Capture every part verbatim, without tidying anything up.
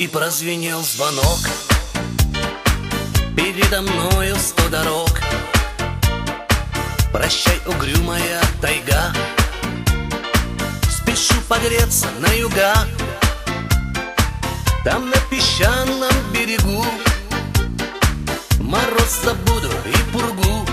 и прозвенел звонок. Передо мною сто дорог. Прощай, угрюмая тайга, спешу погреться на юга. Там на песчаном берегу мороз забуду и пургу,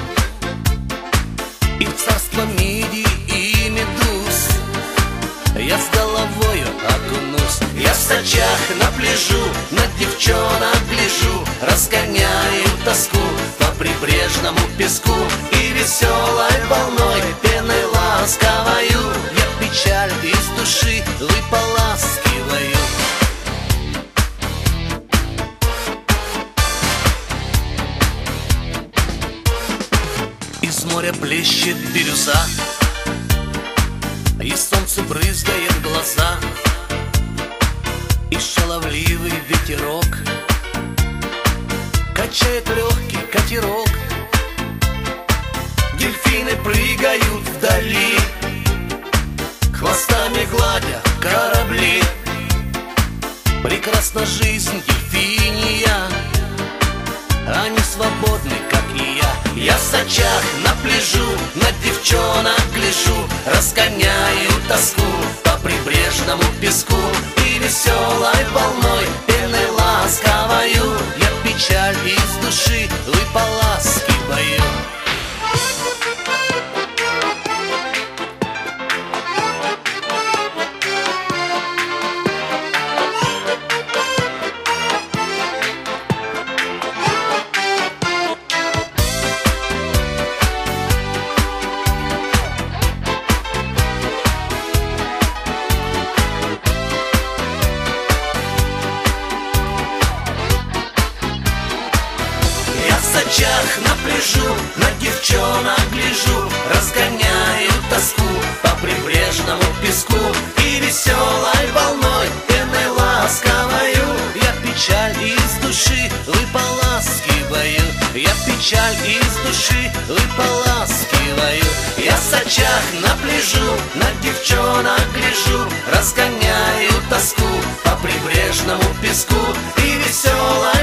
и в царство мидий и медуз я с головою окунусь. Я в сачах на пляжу, на девчонок гляжу, разгоняю тоску по прибрежному песку, и веселой волной пеной ласковою я печаль из души выполаскиваю. Из моря плещет бирюза, и солнце брызгает в глаза, и шаловливый ветерок качает легкий катерок. Дельфины прыгают вдали, хвостами гладя корабли. Прекрасна жизнь дельфиния, они свободны, как и я. Я в сачах на пляжу, на девчонок гляжу, разгоняю тоску по прибрежному песку, и веселой волной пеной ласковою я печаль из души выполаскиваю. На пляжу, на девчонок гляжу, разгоняю тоску по прибрежному песку, и веселой волной пеной ласковою я печаль из души выполаскиваю. Я печаль из души выполаскиваю. Я в сачах на пляжу, на девчонок гляжу, разгоняю тоску по прибрежному песку, и веселой